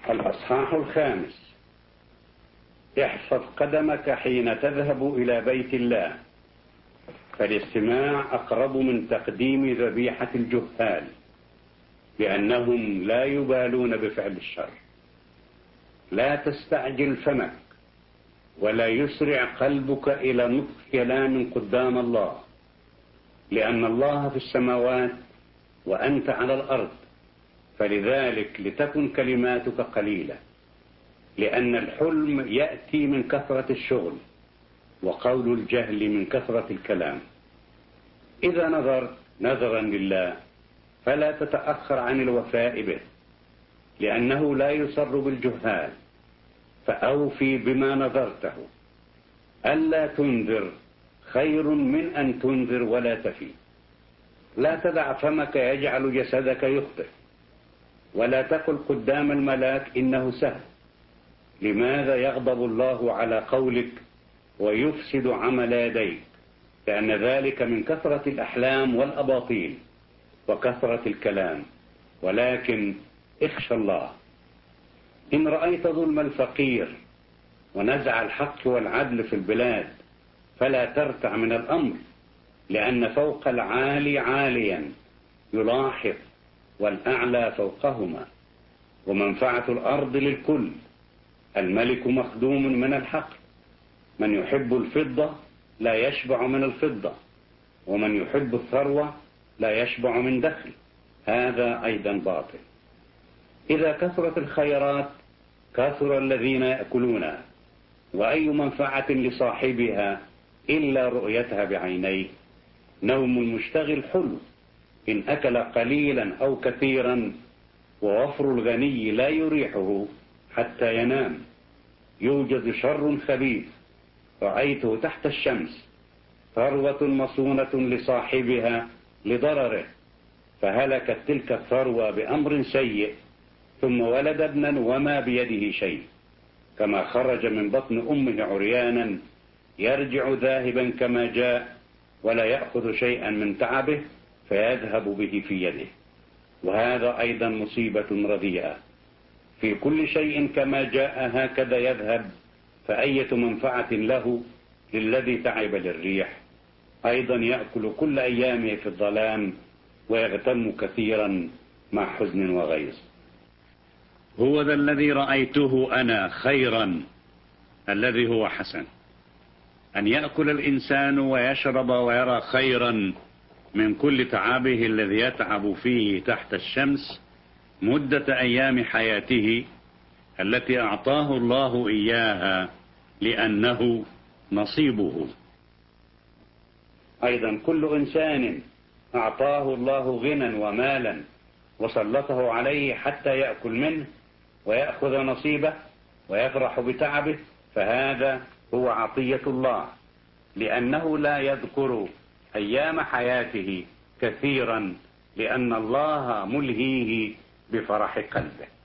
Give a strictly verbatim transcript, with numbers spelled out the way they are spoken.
الأصحاح الخامس. احفظ قدمك حين تذهب إلى بيت الله، فالاستماع أقرب من تقديم ذبيحة الجهال، لأنهم لا يبالون بفعل الشر. لا تستعجل فمك، ولا يسرع قلبك إلى نطق كلام قدام الله، لأن الله في السماوات وأنت على الأرض، فلذلك لتكن كلماتك قليلة، لأن الحلم يأتي من كثرة الشغل، وقول الجهل من كثرة الكلام. إذا نظرت نظرا لله فلا تتأخر عن الوفاء به، لأنه لا يسر بالجهال، فأوفي بما نظرته. ألا تنذر خير من أن تنذر ولا تفي. لا تدع فمك يجعل جسدك يخطئ، ولا تقل قدام الملاك إنه سهل. لماذا يغضب الله على قولك ويفسد عمل يديك؟ لأن ذلك من كثرة الأحلام والأباطيل وكثرة الكلام. ولكن اخشى الله. إن رأيت ظلم الفقير ونزع الحق والعدل في البلاد فلا ترتع من الأمر، لأن فوق العالي عاليا يلاحظ، والأعلى فوقهما، ومنفعة الأرض للكل. الملك مخدوم من الحق. من يحب الفضة لا يشبع من الفضة، ومن يحب الثروة لا يشبع من دخل. هذا أيضا باطل. إذا كثرت الخيرات كثر الذين يأكلونها، وأي منفعة لصاحبها إلا رؤيتها بعينيه. نوم المشتغل حلو إن أكل قليلا أو كثيرا، ووفر الغني لا يريحه حتى ينام. يوجد شر خبيث رأيته تحت الشمس، ثروة مصونة لصاحبها لضرره، فهلكت تلك الثروة بأمر سيء، ثم ولد ابنا وما بيده شيء، كما خرج من بطن أمه عريانا، يرجع ذاهبا كما جاء، ولا يأخذ شيئا من تعبه فيذهب به في يده. وهذا أيضا مصيبة رديئة. في كل شيء كما جاء هكذا يذهب، فأية منفعة له للذي تعب للريح. أيضا يأكل كل أيامه في الظلام، ويغتم كثيرا مع حزن وغيظ. هو ذا الذي رأيته أنا خيرا، الذي هو حسن، أن يأكل الإنسان ويشرب ويرى خيرا من كل تعبه الذي يتعب فيه تحت الشمس مدة أيام حياته التي أعطاه الله إياها، لأنه نصيبه. أيضا كل إنسان أعطاه الله غنى ومالا وسلطه عليه حتى يأكل منه ويأخذ نصيبه ويفرح بتعبه، فهذا هو عطية الله، لأنه لا يذكر أيام حياته كثيرا، لأن الله ملهيه بفرح قلبه.